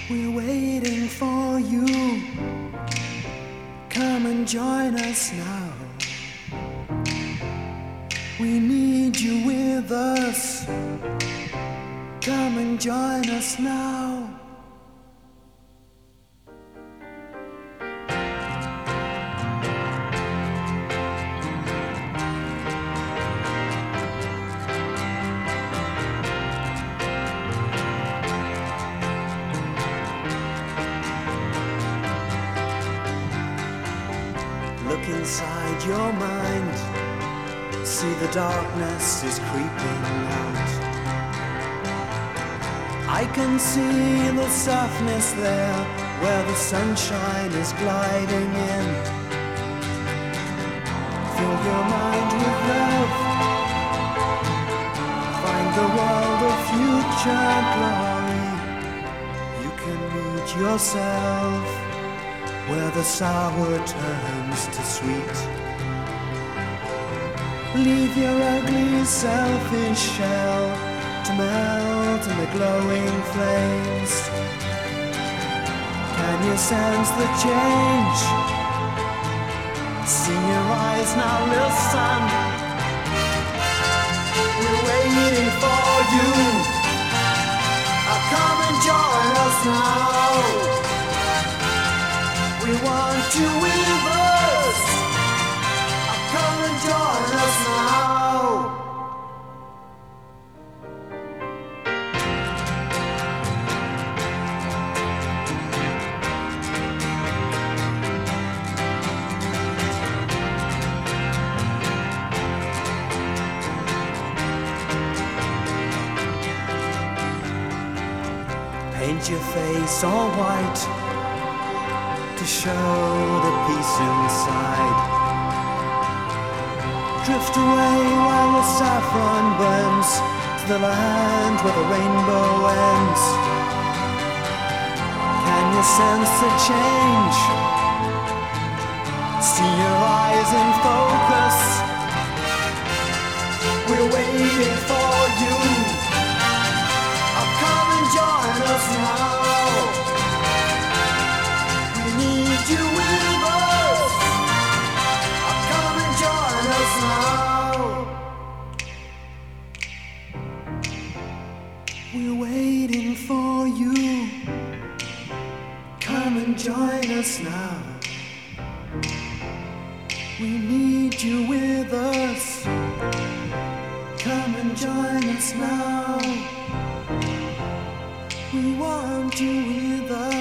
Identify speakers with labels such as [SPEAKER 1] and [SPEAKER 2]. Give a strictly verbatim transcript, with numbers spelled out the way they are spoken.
[SPEAKER 1] We're waiting for you. Come and join us now. We need you with us. Come and join us now. Look inside your mind. See the darkness is creeping out. I can see the softness there where the sunshine is gliding in. Fill your mind with love. Find the world of future glory. You can meet yourself where the sour turns to sweet. Leave your ugly selfish shell to melt in the glowing flames. Can you sense the change? See your eyes, now listen. We're waiting for you. Oh, come and join us now. We want you with us. Oh, come and join us now. Paint your face all white to show the peace inside. Drift away while the saffron burns to the land where the rainbow ends. Can you sense the change? See your eyes in focus. We're waiting for you. Oh, come and join us now. We need you with us. Oh, come and join us now. We're waiting for you. Come and join us now. We need you with us. Come and join us now. We want you with us.